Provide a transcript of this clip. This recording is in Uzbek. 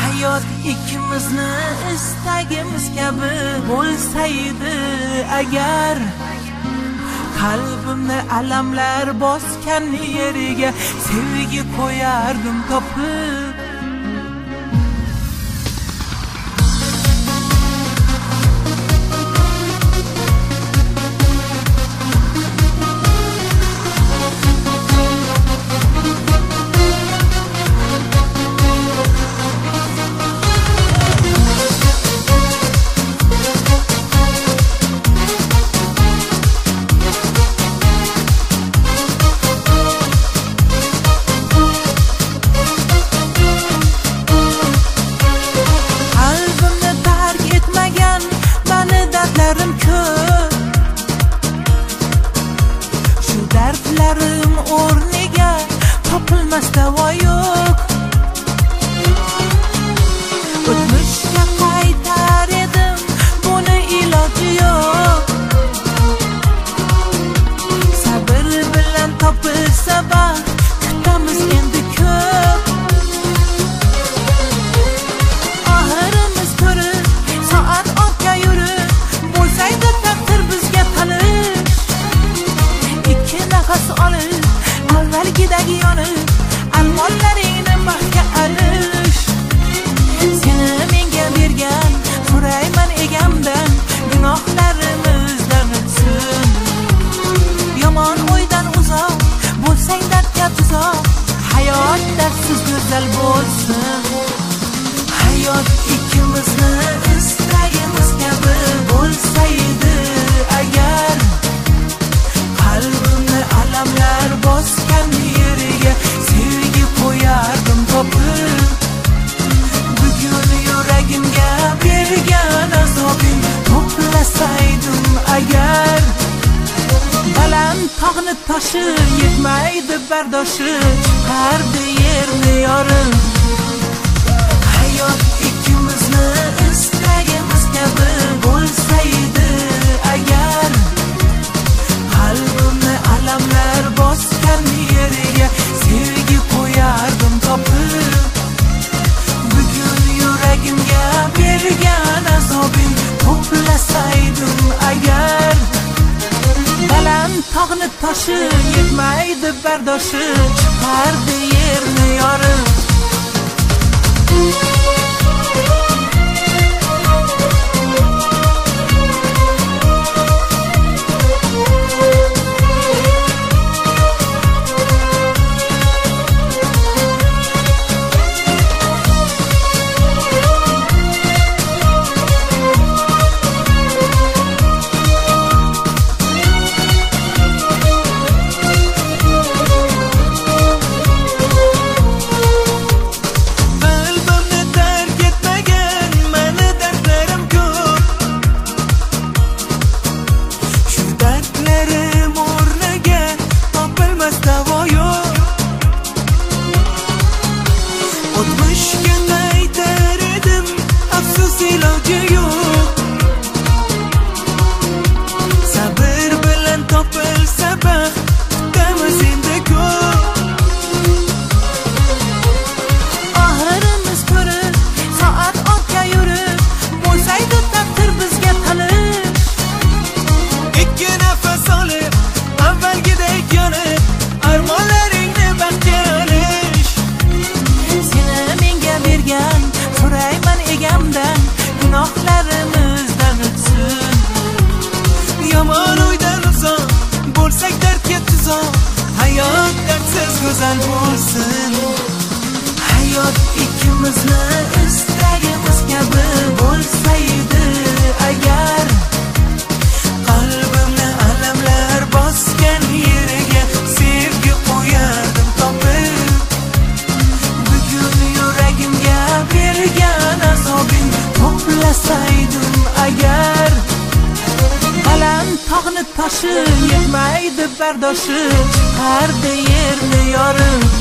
hayot ikkimizni istagimiz kabi bo'lsaydi agar, qalbimni alamlar bosgan yeriga sevgi qo'yardim topib. Dardlarim o'rniga topilmas davo yo'q. O'tmishga qaytar edim, buni iloji yo'q. Sabr bilan topilsa baxt, kutamiz endi ko'p. Oxirimiz ko'rib, soat ortga yurib, bo'lsaydi taqdir bizga tanish. Nafas olib, avvalgidagi yonib, armonlaringni baxtga alish. Seni menga bergan, so'rayman egamdan, gunohlarimiz o'tsin. Yomon o'ydan uzoq, bo'lsang dardga tuzoq, hayot dardsiz go'zal bo'lsin. Hayot ikkimizni istagimiz kabi bo'lsaydi agar, qalbimni alamlar bosgan yeriga sevgi qo'yardim topib. Bugun yuragimga bergan azobing to'plasaydim agar, baland tog'ni toshi yetmaydi bardoshi, chiqardi yerni yorim. Hayot ikkimizni istagimiz kabi bo'lsaydi agar, qalbimni alamlar bosgan yeriga sevgi qo'yardim topib. Bugun yuragimga bergan azobing to'plasaydim agar, baland tog'ni toshi yetmaydi bardoshi, chiqardi yerni yorim. Güzel bo'lsin. Hayot ikkimizni istagimiz kabi bo'lsaydi agar, qalbimni alamlar bosgan yeriga sevgi qo'yardim topib. Bugun yuragimga bergan azobing to'plasaydim agar, baland tog'ni toshi yetmaydi bardoshi, chiqardi yerni yorim.